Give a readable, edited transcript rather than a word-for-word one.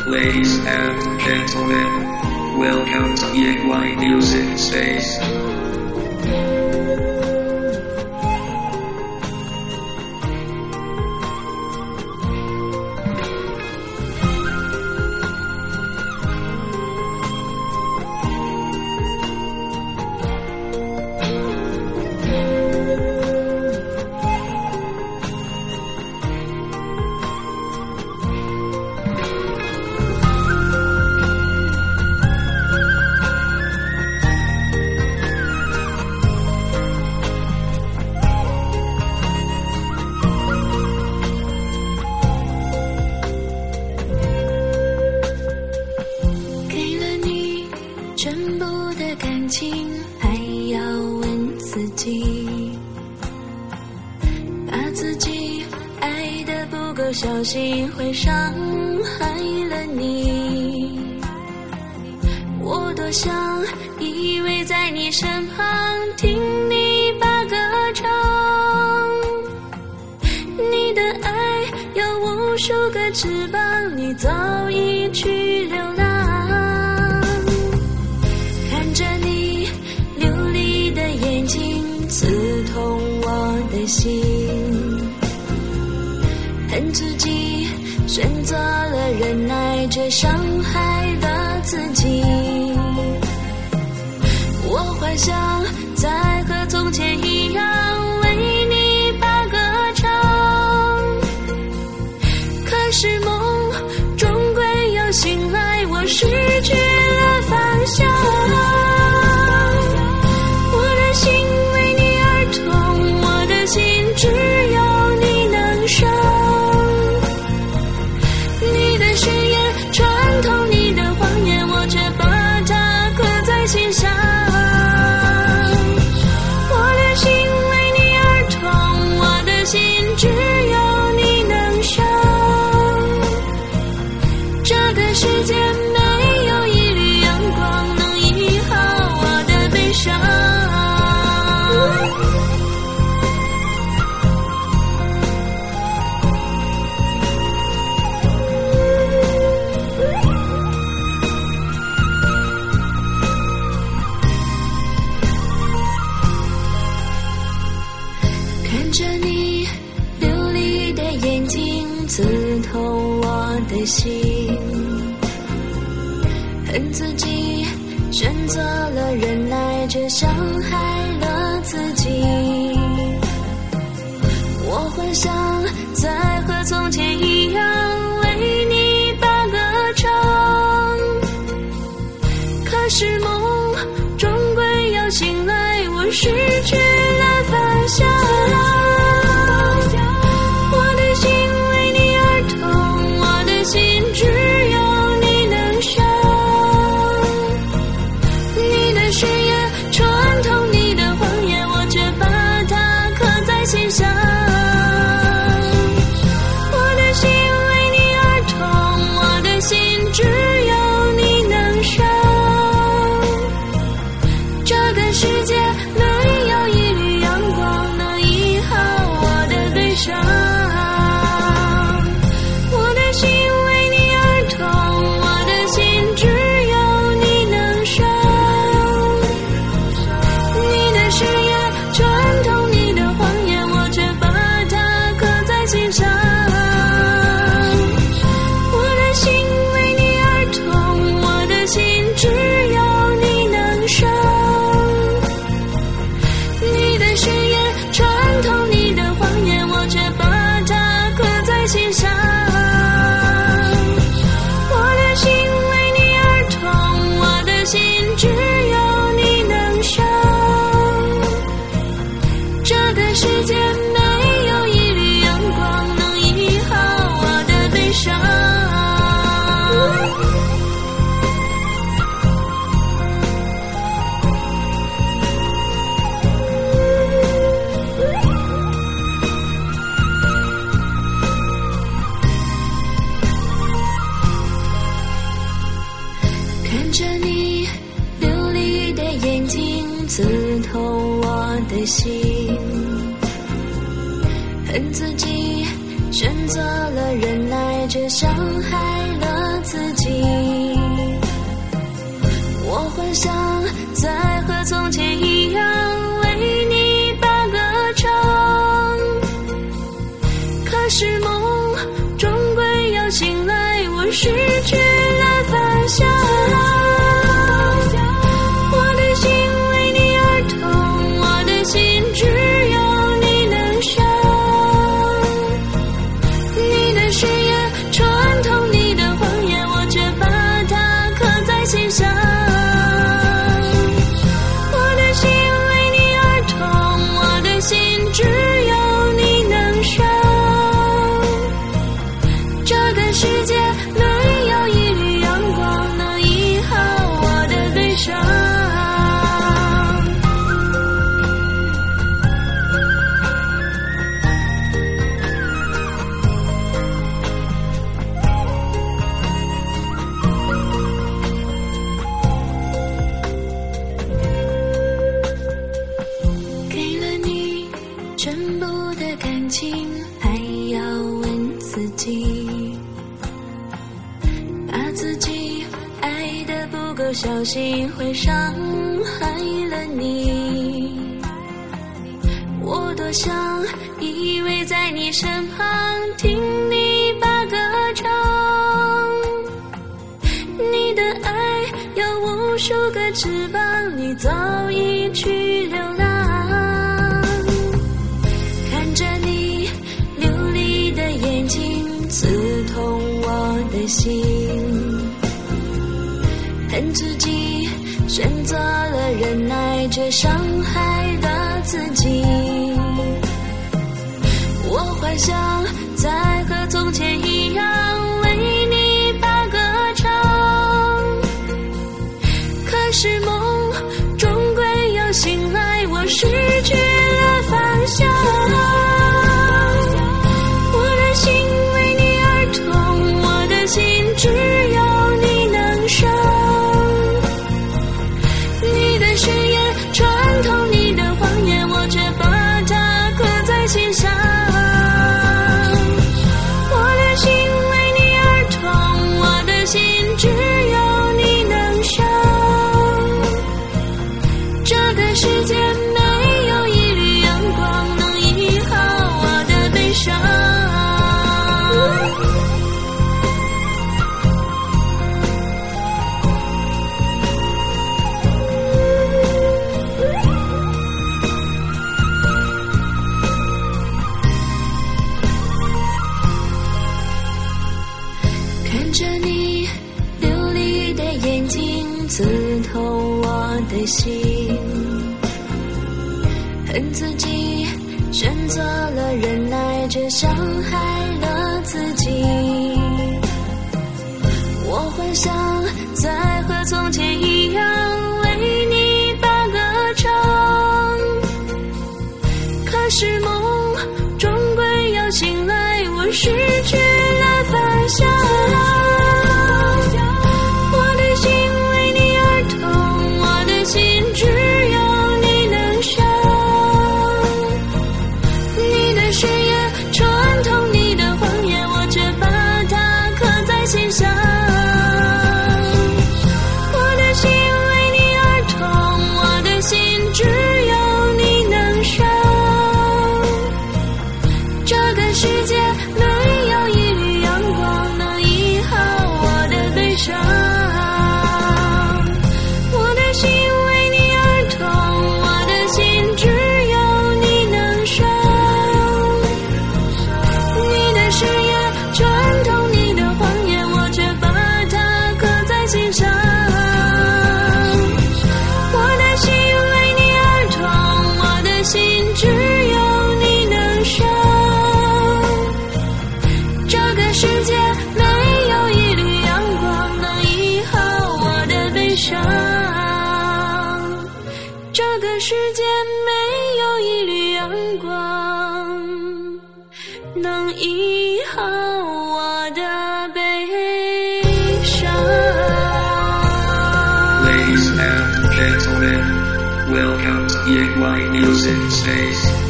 Ladies and gentlemen, welcome to EY Music Space. 全部的感情还要问自己，把自己爱得不够小心，会伤害了你。我多想依偎在你身旁，听你把歌唱，你的爱有无数个翅膀，你早已去流浪。刺痛我的心，恨自己选择了忍耐，却伤害了自己。我幻想再和从前一样为你把歌唱，可是梦终归要醒来，我失去了方向。只有你能伤，你的誓言穿透你的谎言，我却把它刻在心上。我的心为你而痛，我的心只有你能伤。这个世界没有一缕阳光能医好我的悲伤。看着你流离的眼睛，刺痛我的心，恨自己选择了忍耐，却伤害了自己。我幻想再和从前一样为你把歌唱，可是梦终归要醒来，我失去了方向。看着你流离的眼睛，刺痛我的心，恨自己选择了忍耐，却伤害了自己。 从前一样为你把歌唱。可是梦终归要醒来，我失去了方向。我的心为你而痛，我的心只有你能伤。你的誓言穿透你的谎言，我却把它刻在心上。我的心为你而痛，我的心只有你能伤。这个世界没有一缕阳光能医好我的悲伤。给了你全部的感情，还要问自己，怕自己爱得不够小心，会伤害了你。我多想依偎在你身旁，听你把歌唱。你的爱有无数个翅膀，你早已去流浪。看着你流离的眼睛，刺痛我的心。恨自己选择了忍耐，却伤害了自己。我幻想再和从前一样为你把歌唱。可是梦终归要醒来，我失去了方向。我的心为你而痛，我的心只有你能伤。你的誓言穿透你的谎言，我却把它刻在心上。我的心为你而痛，我的心只有你能伤。这个世界没有一缕阳光能医好我的悲伤。看着你流离的眼睛，刺痛我的心。恨自己选择了忍耐，却伤害了自己。我幻想再和从前一样为你把歌唱。可是梦终归要醒来，我失去了方向。我的心为你而痛，我的心只有你能伤。你的誓言穿透你的谎言，我却把它刻在心上。我的心为你而痛，我的心只有你能伤。这个世界没有一缕阳光能医好我的悲伤。我的心为你而痛，我的心只有你能伤。你的誓言穿透你的谎言，我却把它刻在心上。我的心为你而痛，我的心只有你能伤。这个世界没有一缕阳光能医好我的悲伤。这个世界没有一缕阳光能医好我的悲伤。 Ladies and gentlemen, welcome to EY Music Space.